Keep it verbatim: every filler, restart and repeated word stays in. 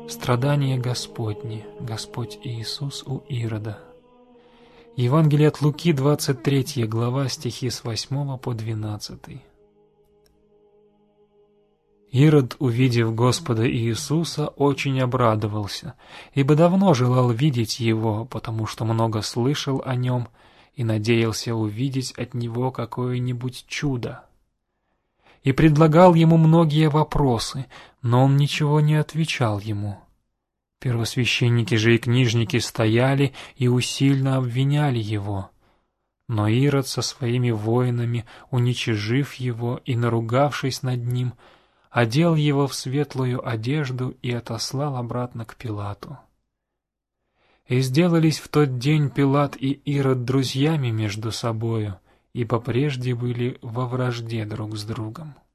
Страдания Господни, Господь Иисус у Ирода. Евангелие от Луки, двадцать третья глава, стихи с восьмого по двенадцатый. Ирод, увидев Господа Иисуса, очень обрадовался, ибо давно желал видеть Его, потому что много слышал о Нем и надеялся увидеть от Него какое-нибудь чудо. И предлагал Ему многие вопросы, но Он ничего не отвечал Ему. Первосвященники же и книжники стояли и усильно обвиняли Его. Но Ирод со своими воинами, уничижив Его и наругавшись над Ним, одел Его в светлую одежду и отослал обратно к Пилату. И сделались в тот день Пилат и Ирод друзьями между собою, ибо прежде были во вражде друг с другом.